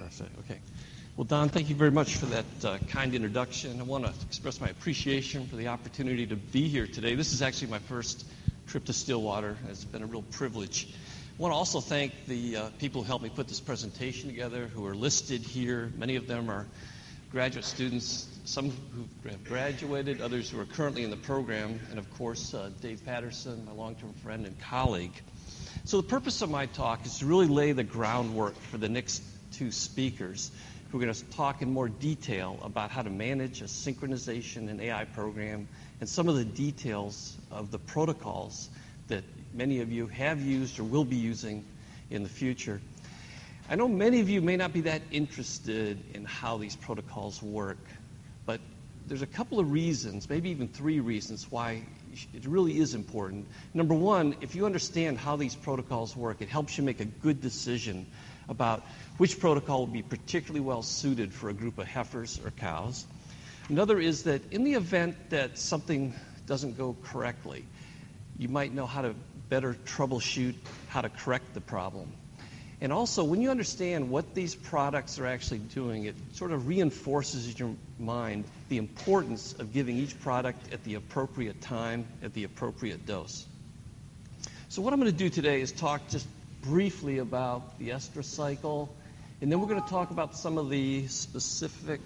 Perfect. Okay. Well, Don, thank you very much for that kind introduction. I want to express my appreciation for the opportunity to be here today. This is actually my first trip to Stillwater. It's been a real privilege. I want to also thank the people who helped me put this presentation together, who are listed here. Many of them are graduate students, some who have graduated, others who are currently in the program, and of course, Dave Patterson, my long-term friend and colleague. So the purpose of my talk is to really lay the groundwork for the next two speakers who are going to talk in more detail about how to manage a synchronization and AI program and some of the details of the protocols that many of you have used or will be using in the future. I know many of you may not be that interested in how these protocols work, but there's a couple of reasons, maybe even three reasons, why it really is important. Number one, if you understand how these protocols work, it helps you make a good decision about which protocol will be particularly well suited for a group of heifers or cows. Another is that in the event that something doesn't go correctly, you might know how to better troubleshoot, how to correct the problem. And also, when you understand what these products are actually doing, it sort of reinforces in your mind the importance of giving each product at the appropriate time, at the appropriate dose. So what I'm going to do today is talk just briefly about the estrus cycle, and then we're going to talk about some of the specific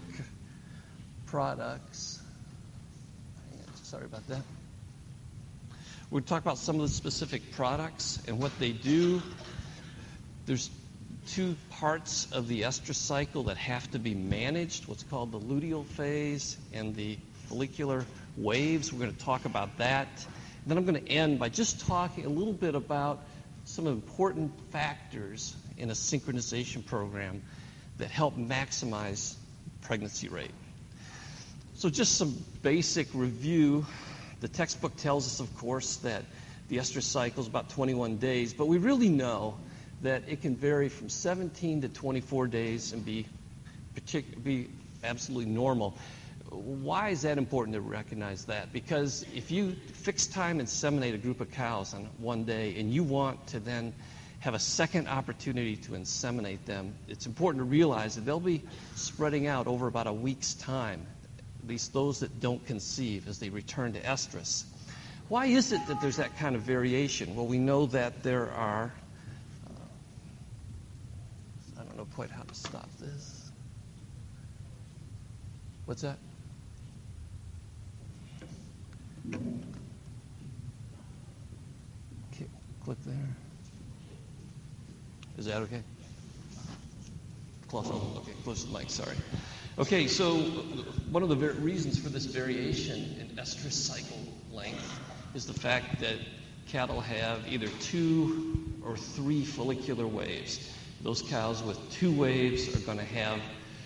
products. Sorry about that. We're going to talk about some of the specific products and what they do. There's two parts of the estrus cycle that have to be managed, what's called the luteal phase and the follicular waves. We're going to talk about that. And then I'm going to end by just talking a little bit about some important factors in a synchronization program that help maximize pregnancy rate. So just some basic review. The textbook tells us, of course, that the estrus cycle is about 21 days, but we really know that it can vary from 17 to 24 days and be absolutely normal. Why is that important to recognize that? Because if you fix time inseminate a group of cows on one day and you want to then have a second opportunity to inseminate them, it's important to realize that they'll be spreading out over about a week's time, at least those that don't conceive as they return to estrus. Why is it that there's that kind of variation? Well, we know that there are I don't know quite how to stop this. What's that? Okay, click there. Is that okay? Close to the mic, sorry. Okay, so one of the reasons for this variation in estrus cycle length is the fact that cattle have either 2 or 3 follicular waves. Those cows with 2 waves are going to have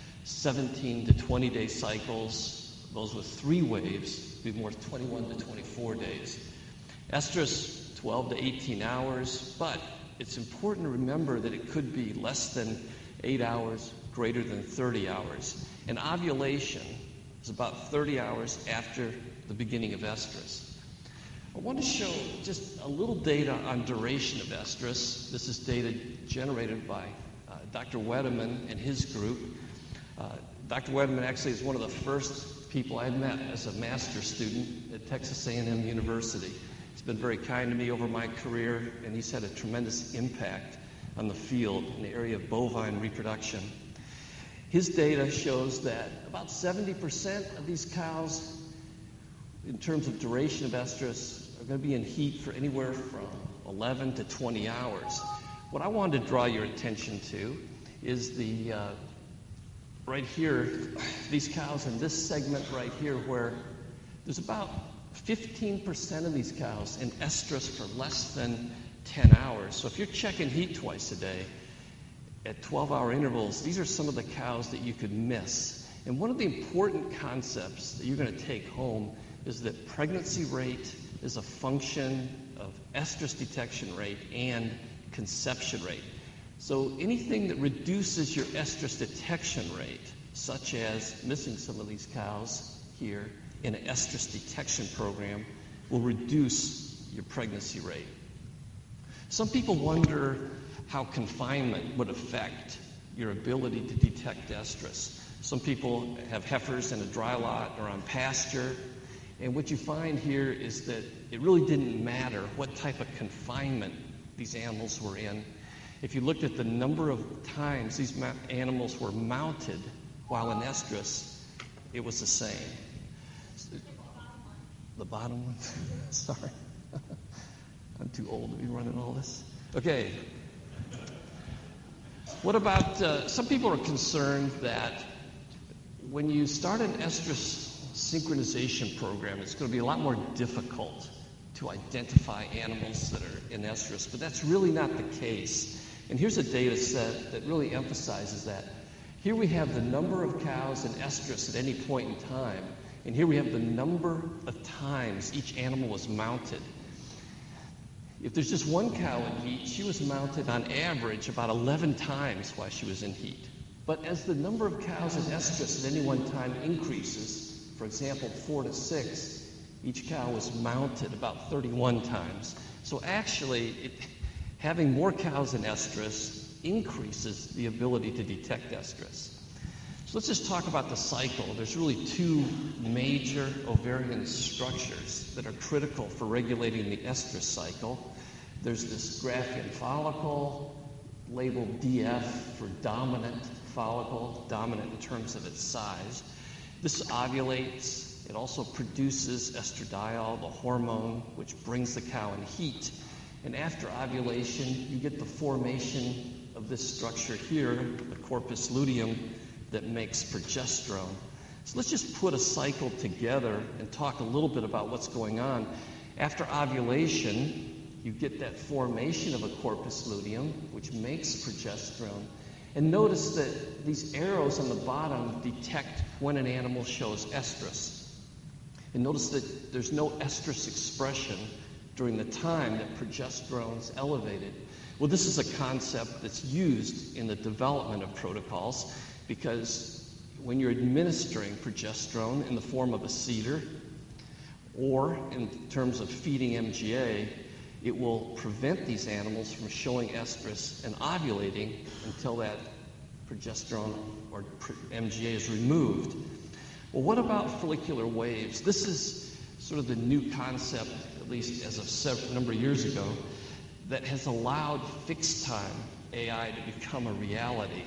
17 to 20-day cycles. Those with 3 waves will be more 21 to 24 days. Estrus, 12 to 18 hours, but it's important to remember that it could be less than 8 hours, greater than 30 hours. And ovulation is about 30 hours after the beginning of estrus. I want to show just a little data on duration of estrus. This is data generated by Dr. Wedeman and his group. Dr. Wedeman actually is one of the first people I met as a master's student at Texas A&M University. He's been very kind to me over my career, and he's had a tremendous impact on the field in the area of bovine reproduction. His data shows that about 70% of these cows, in terms of duration of estrus, are going to be in heat for anywhere from 11 to 20 hours. What I wanted to draw your attention to is the right here, these cows in this segment right here, where there's about 15% of these cows in estrus for less than 10 hours. So if you're checking heat twice a day at 12-hour intervals, these are some of the cows that you could miss. And one of the important concepts that you're going to take home is that pregnancy rate is a function of estrus detection rate and conception rate. So anything that reduces your estrus detection rate, such as missing some of these cows here in an estrus detection program, will reduce your pregnancy rate. Some people wonder how confinement would affect your ability to detect estrus. Some people have heifers in a dry lot or on pasture, and what you find here is that it really didn't matter what type of confinement these animals were in. If you looked at the number of times these animals were mounted while in estrus, it was the same. The bottom one? Sorry. I'm too old to be running all this. Okay. What about, some people are concerned that when you start an estrus synchronization program, it's going to be a lot more difficult to identify animals that are in estrus, but that's really not the case. And here's a data set that really emphasizes that. Here we have the number of cows in estrus at any point in time, and here we have the number of times each animal was mounted. If there's just one cow in heat, she was mounted on average about 11 times while she was in heat. But as the number of cows in estrus at any one time increases, for example, 4 to 6, each cow was mounted about 31 times. So actually, having more cows in estrus increases the ability to detect estrus. So let's just talk about the cycle. There's really two major ovarian structures that are critical for regulating the estrus cycle. There's this Graafian follicle, labeled DF for dominant follicle, dominant in terms of its size. This ovulates. It also produces estradiol, the hormone, which brings the cow in heat. And after ovulation, you get the formation of this structure here, the corpus luteum, that makes progesterone. So let's just put a cycle together and talk a little bit about what's going on. After ovulation, you get that formation of a corpus luteum, which makes progesterone. And notice that these arrows on the bottom detect when an animal shows estrus. And notice that there's no estrus expression during the time that progesterone is elevated. Well, this is a concept that's used in the development of protocols because when you're administering progesterone in the form of a CEDAR or in terms of feeding MGA, it will prevent these animals from showing estrus and ovulating until that progesterone or MGA is removed. Well, what about follicular waves? This is sort of the new concept, at least as of several number of years ago, that has allowed fixed time AI to become a reality.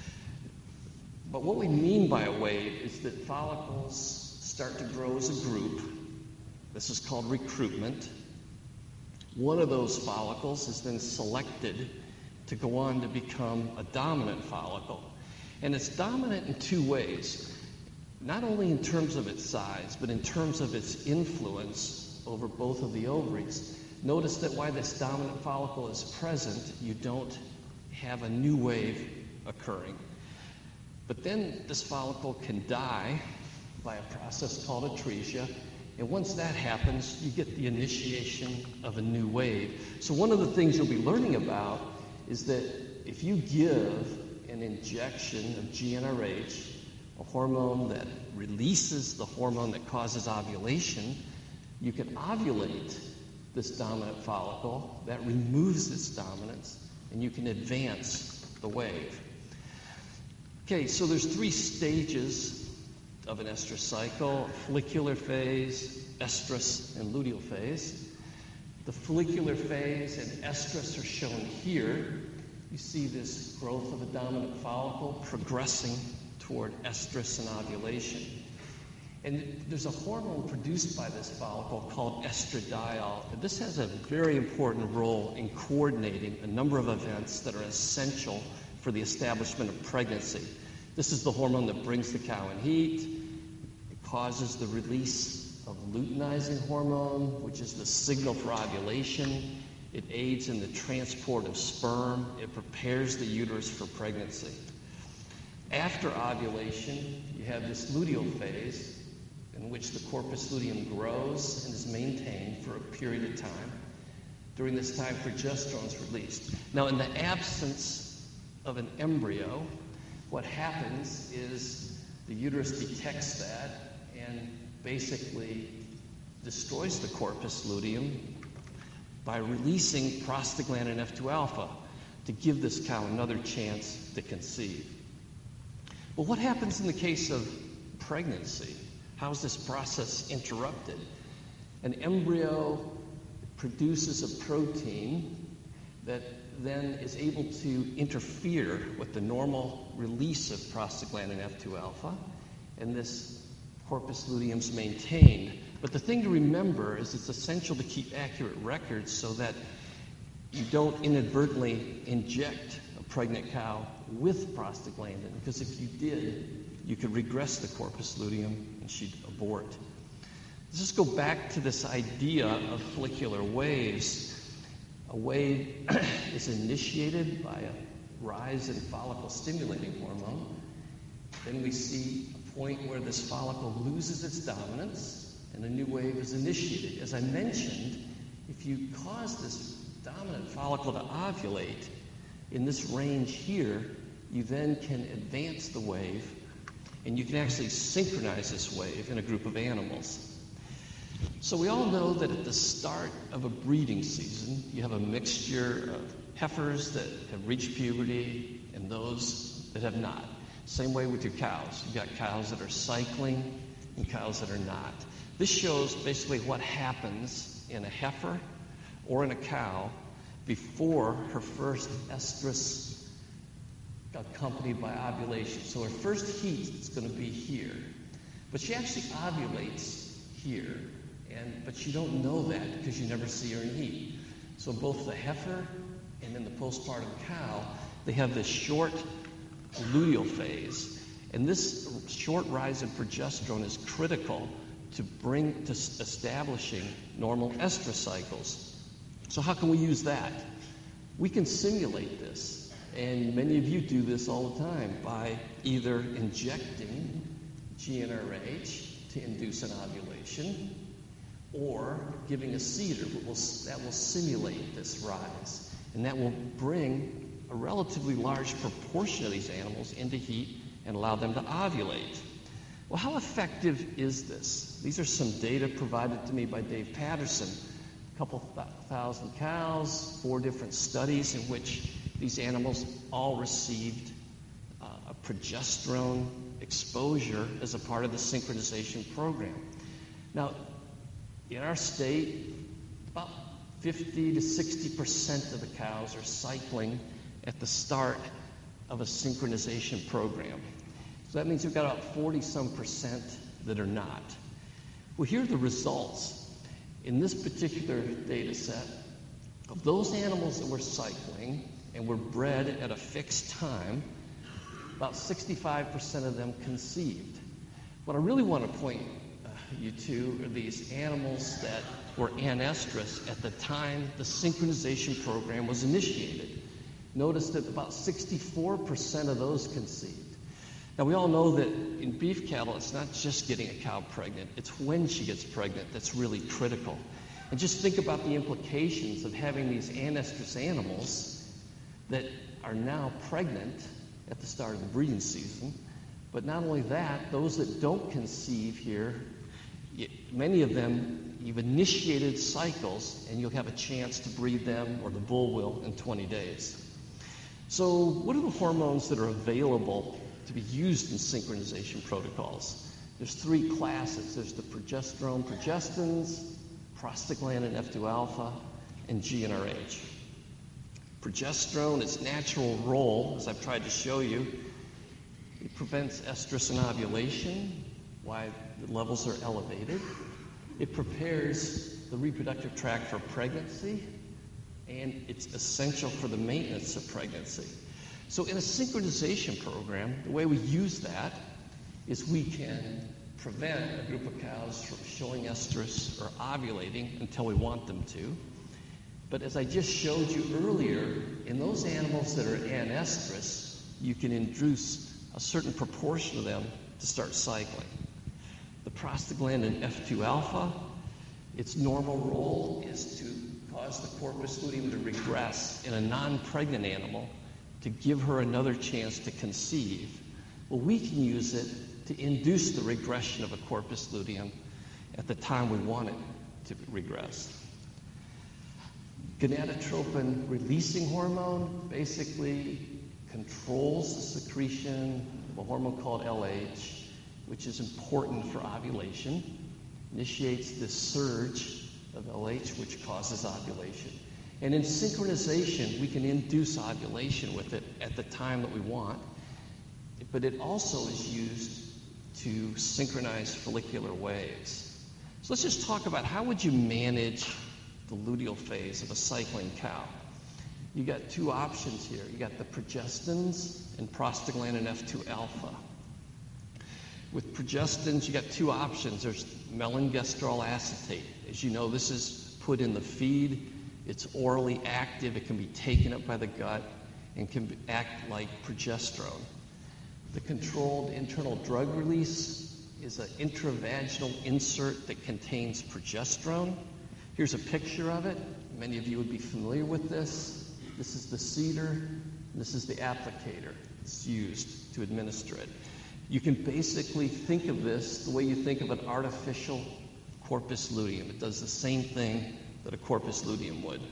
But what we mean by a wave is that follicles start to grow as a group. This is called recruitment. One of those follicles is then selected to go on to become a dominant follicle. And it's dominant in two ways, not only in terms of its size, but in terms of its influence over both of the ovaries. Notice that while this dominant follicle is present, you don't have a new wave occurring. But then this follicle can die by a process called atresia, and once that happens, you get the initiation of a new wave. So one of the things you'll be learning about is that if you give an injection of GnRH, a hormone that releases the hormone that causes ovulation, you can ovulate this dominant follicle that removes its dominance, and you can advance the wave. Okay, so there's 3 stages of an estrus cycle: follicular phase, estrus, and luteal phase. The follicular phase and estrus are shown here. You see this growth of a dominant follicle progressing toward estrus and ovulation. And there's a hormone produced by this follicle called estradiol. And this has a very important role in coordinating a number of events that are essential for the establishment of pregnancy. This is the hormone that brings the cow in heat. It causes the release of luteinizing hormone, which is the signal for ovulation. It aids in the transport of sperm. It prepares the uterus for pregnancy. After ovulation, you have this luteal phase in which the corpus luteum grows and is maintained for a period of time. During this time, progesterone is released. Now, in the absence of an embryo, what happens is the uterus detects that and basically destroys the corpus luteum by releasing prostaglandin F2 alpha. to give this cow another chance to conceive. Well, what happens in the case of pregnancy? How is this process interrupted? An embryo produces a protein that then is able to interfere with the normal release of prostaglandin F2 alpha, and this corpus luteum is maintained. But the thing to remember is it's essential to keep accurate records so that you don't inadvertently inject a pregnant cow with prostaglandin, because if you did, you could regress the corpus luteum and she'd abort. Let's just go back to this idea of follicular waves. A wave is initiated by a rise in follicle-stimulating hormone. Then we see a point where this follicle loses its dominance and a new wave is initiated. As I mentioned, if you cause this dominant follicle to ovulate in this range here, you then can advance the wave, and you can actually synchronize this wave in a group of animals. So we all know that at the start of a breeding season, you have a mixture of heifers that have reached puberty and those that have not. Same way with your cows. You've got cows that are cycling and cows that are not. This shows basically what happens in a heifer or in a cow before her first estrus accompanied by ovulation. So her first heat is going to be here. But she actually ovulates here. But you don't know that because you never see her in heat. So both the heifer and in the postpartum cow, they have this short luteal phase. And this short rise in progesterone is critical to establishing normal estrus cycles. So how can we use that? We can simulate this. And many of you do this all the time by either injecting GnRH to induce an ovulation, or giving a CEDAR that will simulate this rise. And that will bring a relatively large proportion of these animals into heat and allow them to ovulate. Well, how effective is this? These are some data provided to me by Dave Patterson. A couple thousand cows, 4 different studies in which these animals all received a progesterone exposure as a part of the synchronization program. Now, in our state, about 50 to 60% of the cows are cycling at the start of a synchronization program. So that means we've got about 40-some% that are not. Well, here are the results. In this particular data set, of those animals that were cycling and were bred at a fixed time, about 65% of them conceived. What I really want to point you to are these animals that were anestrus at the time the synchronization program was initiated. Notice that about 64% of those conceived. Now, we all know that in beef cattle, it's not just getting a cow pregnant. It's when she gets pregnant that's really critical. And just think about the implications of having these anestrus animals that are now pregnant at the start of the breeding season. But not only that, those that don't conceive here, many of them, you've initiated cycles, and you'll have a chance to breed them, or the bull will, in 20 days. So what are the hormones that are available to be used in synchronization protocols? There's 3 classes. There's the progesterone progestins, prostaglandin F2 alpha, and GnRH. Progesterone, its natural role, as I've tried to show you, it prevents estrus and ovulation, why the levels are elevated. It prepares the reproductive tract for pregnancy, and it's essential for the maintenance of pregnancy. So in a synchronization program, the way we use that is we can prevent a group of cows from showing estrus or ovulating until we want them to. But as I just showed you earlier, in those animals that are anestrus, you can induce a certain proportion of them to start cycling. The prostaglandin F2 alpha, its normal role is to cause the corpus luteum to regress in a non-pregnant animal to give her another chance to conceive. Well, we can use it to induce the regression of a corpus luteum at the time we want it to regress. Gonadotropin releasing hormone basically controls the secretion of a hormone called LH, which is important for ovulation, initiates this surge of LH, which causes ovulation. And in synchronization, we can induce ovulation with it at the time that we want, but it also is used to synchronize follicular waves. So let's just talk about how would you manage the luteal phase of a cycling cow. You got two options here. You got the progestins and prostaglandin F2 alpha. With progestins, you got two options. There's melengestrol acetate. As you know, this is put in the feed. It's orally active. It can be taken up by the gut and can act like progesterone. The controlled internal drug release is an intravaginal insert that contains progesterone. Here's a picture of it. Many of you would be familiar with this. This is the cedar, and this is the applicator. It's used to administer it. You can basically think of this the way you think of an artificial corpus luteum. It does the same thing that a corpus luteum would.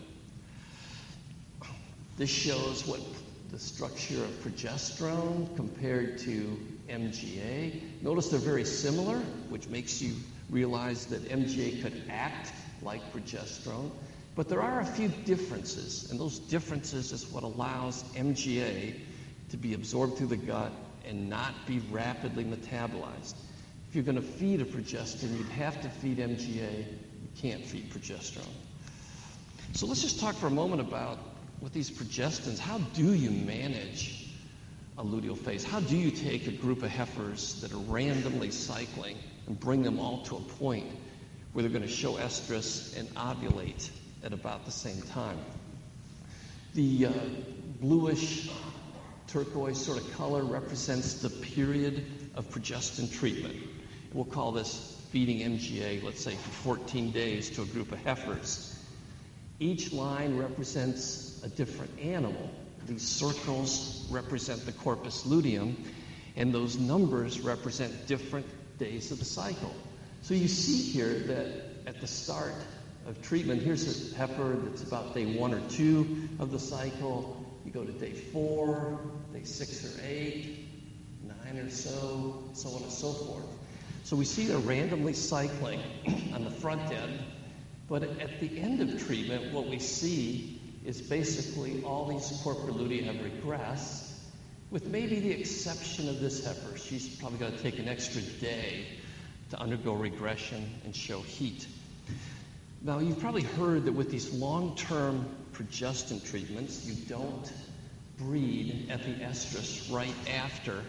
This shows what the structure of progesterone compared to MGA. Notice they're very similar, which makes you realize that MGA could act like progesterone. But there are a few differences, and those differences is what allows MGA to be absorbed through the gut and not be rapidly metabolized. If you're going to feed a progestin, you'd have to feed MGA. You can't feed progesterone. So let's just talk for a moment about with these progestins, how do you manage a luteal phase? How do you take a group of heifers that are randomly cycling and bring them all to a point where they're going to show estrus and ovulate at about the same time? The bluish turquoise sort of color represents the period of progestin treatment. We'll call this feeding MGA, let's say, for 14 days to a group of heifers. Each line represents a different animal. These circles represent the corpus luteum, and those numbers represent different days of the cycle. So you see here that at the start of treatment, here's a heifer that's about day 1 or 2 of the cycle. You go to day 4, day 6 or 8, 9 or so, so on and so forth. So we see they're randomly cycling on the front end, but at the end of treatment, what we see is basically all these corpus lutea have regressed, with maybe the exception of this heifer. She's probably going to take an extra day to undergo regression and show heat. Now, you've probably heard that with these long-term progestin treatments, you don't breed epiestrus right after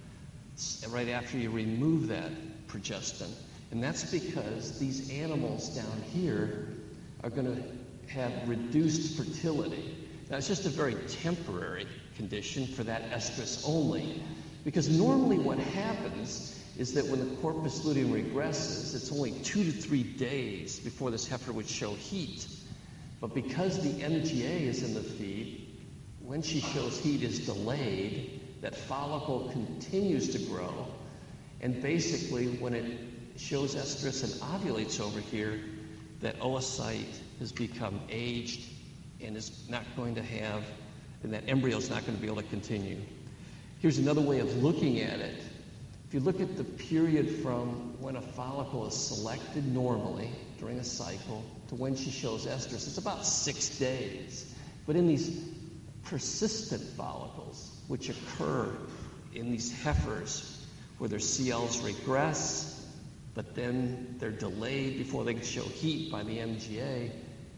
you remove that progestin. And that's because these animals down here are going to have reduced fertility. Now, it's just a very temporary condition for that estrus only, because normally what happens is that when the corpus luteum regresses, it's only 2 to 3 days before this heifer would show heat. But because the MGA is in the feed, when she shows heat is delayed, that follicle continues to grow, and basically when it shows estrus and ovulates over here, that oocyte has become aged and is not going to have, and that embryo is not going to be able to continue. Here's another way of looking at it. If you look at the period from when a follicle is selected normally during a cycle to when she shows estrus, it's about 6 days. But in these persistent follicles, which occur in these heifers where their CLs regress, but then they're delayed before they can show heat by the MGA,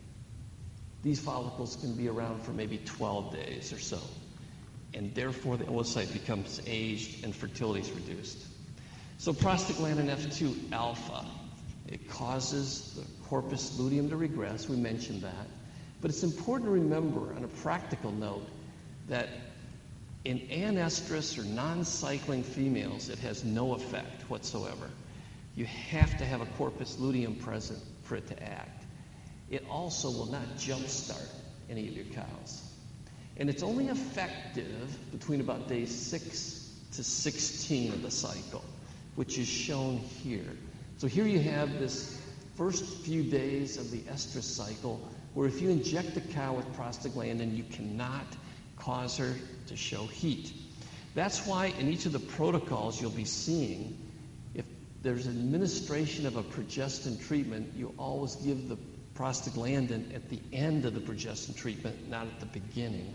these follicles can be around for maybe 12 days or so. And therefore the oocyte becomes aged and fertility is reduced. So prostaglandin F2 alpha, it causes the corpus luteum to regress. We mentioned that. But it's important to remember on a practical note that in anestrus or non-cycling females, it has no effect whatsoever. You have to have a corpus luteum present for it to act. It also will not jumpstart any of your cows. And it's only effective between about day 6 to 16 of the cycle, which is shown here. So here you have this first few days of the estrus cycle where if you inject the cow with prostaglandin, you cannot cause her to show heat. That's why in each of the protocols you'll be seeing, if there's administration of a progestin treatment, you always give the prostaglandin at the end of the progestin treatment, not at the beginning.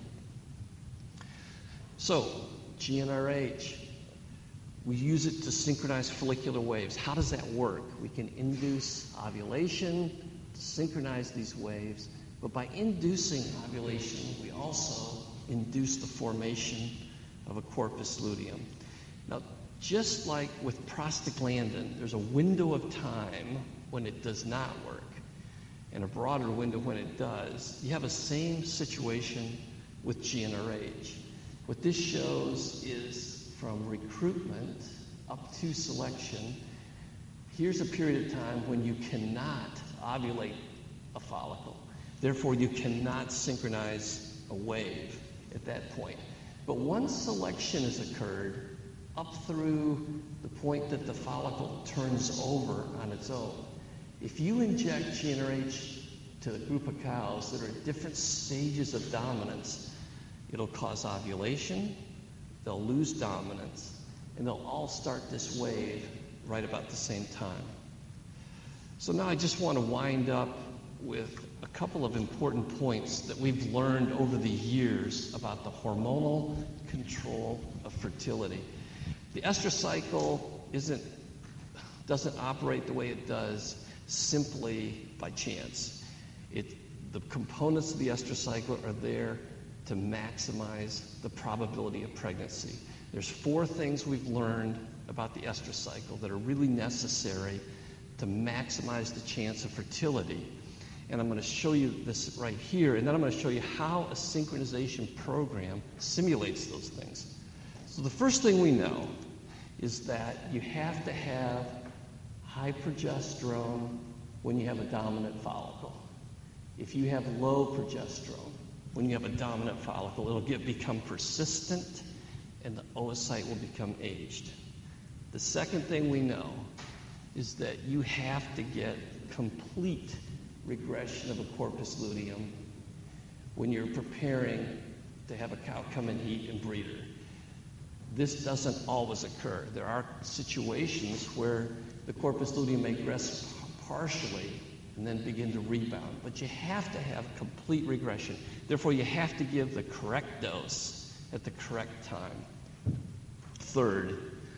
So, GnRH, we use it to synchronize follicular waves. How does that work? We can induce ovulation to synchronize these waves, but by inducing ovulation, we also induce the formation of a corpus luteum. Now, just like with prostaglandin, there's a window of time when it does not work, and a broader window when it does. You have a same situation with GnRH. What this shows is from recruitment up to selection, here's a period of time when you cannot ovulate a follicle. Therefore, you cannot synchronize a wave at that point. But once selection has occurred, up through the point that the follicle turns over on its own, if you inject GnRH to a group of cows that are at different stages of dominance, it'll cause ovulation, they'll lose dominance, and they'll all start this wave right about the same time. So now I just want to wind up with a couple of important points that we've learned over the years about the hormonal control of fertility. The estrous cycle doesn't operate the way it does simply by chance. The components of the estrous cycle are there to maximize the probability of pregnancy. There's 4 things we've learned about the estrous cycle that are really necessary to maximize the chance of fertility. And I'm going to show you this right here, and then I'm going to show you how a synchronization program simulates those things. So the first thing we know is that you have to have high progesterone when you have a dominant follicle. If you have low progesterone when you have a dominant follicle, it'll become persistent and the oocyte will become aged. The second thing we know is that you have to get complete regression of a corpus luteum when you're preparing to have a cow come and eat and breed her. This doesn't always occur. There are situations where the corpus luteum may regress partially and then begin to rebound. But you have to have complete regression. Therefore, you have to give the correct dose at the correct time. Third,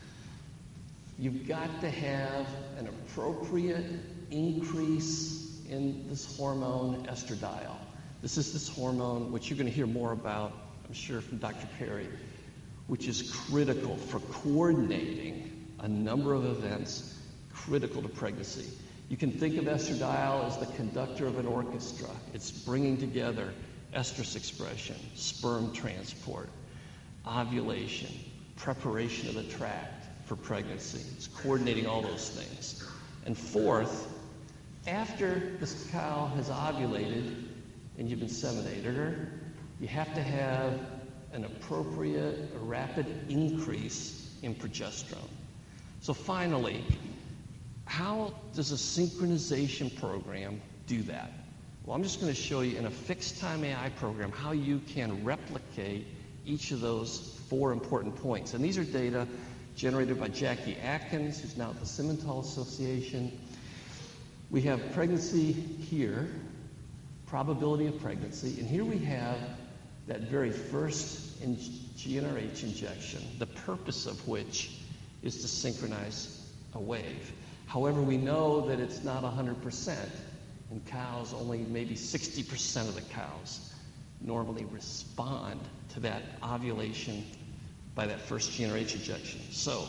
you've got to have an appropriate increase in this hormone estradiol. This is this hormone, which you're going to hear more about, I'm sure, from Dr. Perry, which is critical for coordinating a number of events critical to pregnancy. You can think of estradiol as the conductor of an orchestra. It's bringing together estrus expression, sperm transport, ovulation, preparation of the tract for pregnancy. It's coordinating all those things. And fourth, after this cow has ovulated and you've inseminated her, you have to have an appropriate, a rapid increase in progesterone. So finally, how does a synchronization program do that? Well, I'm just going to show you in a fixed time AI program how you can replicate each of those 4 important points. And these are data generated by Jackie Atkins, who's now at the Simmental Association. We have pregnancy here, probability of pregnancy, and here we have that very first GnRH injection, the purpose of which is to synchronize a wave. However, we know that it's not 100%. In cows, only maybe 60% of the cows normally respond to that ovulation by that first GnRH injection. So,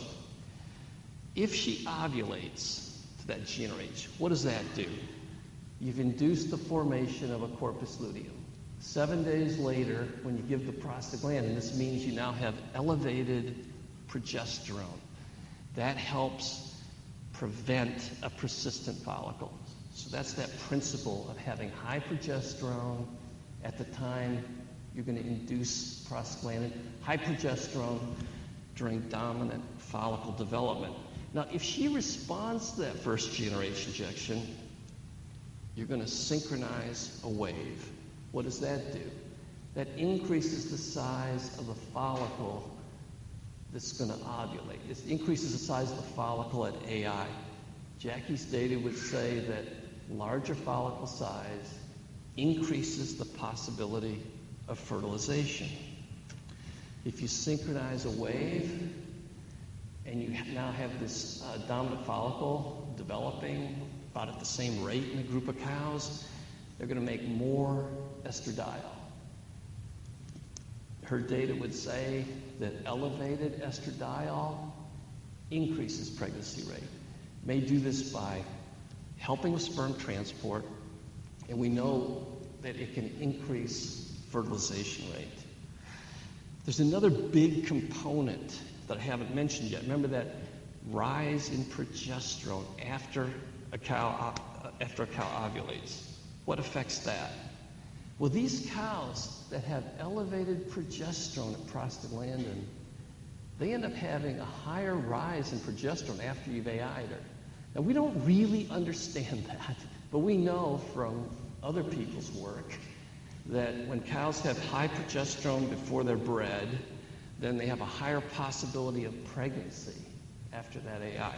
if she ovulates to that GnRH, what does that do? You've induced the formation of a corpus luteum. 7 days later, when you give the prostaglandin, this means you now have elevated progesterone. That helps prevent a persistent follicle. So that's that principle of having high progesterone at the time you're going to induce prostaglandin, high progesterone during dominant follicle development. Now, if she responds to that first GnRH injection, you're going to synchronize a wave. What does that do? That increases the size of the follicle that's going to ovulate. It increases the size of the follicle at AI. Jackie's data would say that larger follicle size increases the possibility of fertilization. If you synchronize a wave and you now have this dominant follicle developing about at the same rate in a group of cows, they're going to make more estradiol. Her data would say that elevated estradiol increases pregnancy rate. May do this by helping with sperm transport, and we know that it can increase fertilization rate. There's another big component that I haven't mentioned yet. Remember that rise in progesterone after a cow ovulates. What affects that? Well, these cows that have elevated progesterone at prostaglandin, they end up having a higher rise in progesterone after you've AI'd her. Now, we don't really understand that, but we know from other people's work that when cows have high progesterone before they're bred, then they have a higher possibility of pregnancy after that AI.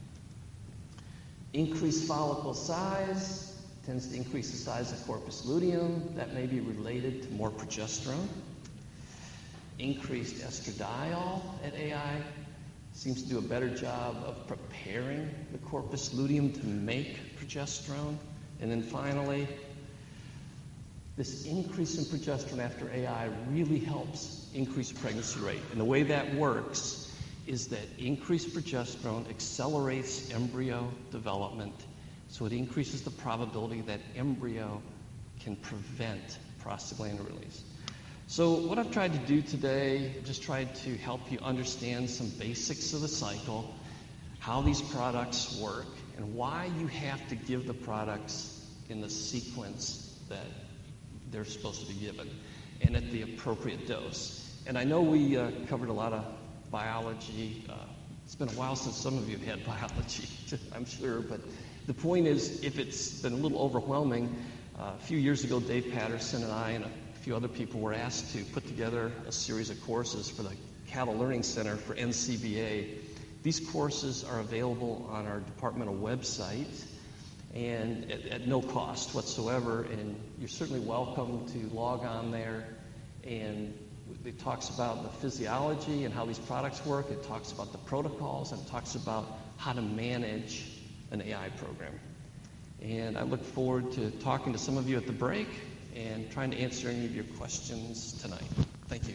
Increased follicle size tends to increase the size of corpus luteum. That may be related to more progesterone. Increased estradiol at AI seems to do a better job of preparing the corpus luteum to make progesterone. And then finally, this increase in progesterone after AI really helps increase pregnancy rate. And the way that works is that increased progesterone accelerates embryo development, so it increases the probability that embryo can prevent prostaglandin release. So what I've tried to do today, I've just tried to help you understand some basics of the cycle, how these products work, and why you have to give the products in the sequence that they're supposed to be given, and at the appropriate dose. And I know we covered a lot of biology. It's been a while since some of you have had biology, I'm sure, but the point is, if it's been a little overwhelming, a few years ago, Dave Patterson and I and a few other people were asked to put together a series of courses for the Cattle Learning Center for NCBA. These courses are available on our departmental website and at no cost whatsoever, and you're certainly welcome to log on there. And it talks about the physiology and how these products work. It talks about the protocols, and it talks about how to manage an AI program. And I look forward to talking to some of you at the break and trying to answer any of your questions tonight. Thank you.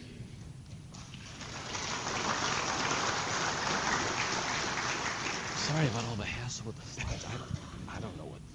Sorry about all the hassle with the slides. I don't know what